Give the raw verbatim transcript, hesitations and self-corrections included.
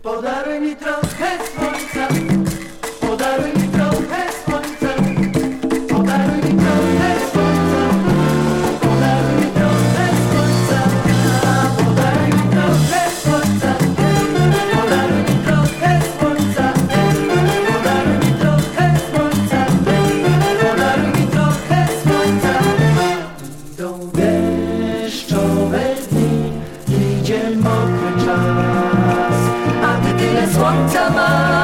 Podaruj mi trochę słońca, podaruj mi trochę słońca, podaruj mi trochę słońca, podaruj mi trochę słońca, podaruj mi trochę słońca, podaruj mi trochę słońca, podaruj mi trochę słońca, podaruj mi trochę słońca. Idą deszczowe dni, idzie mokry czas, a ty tyle słońca masz.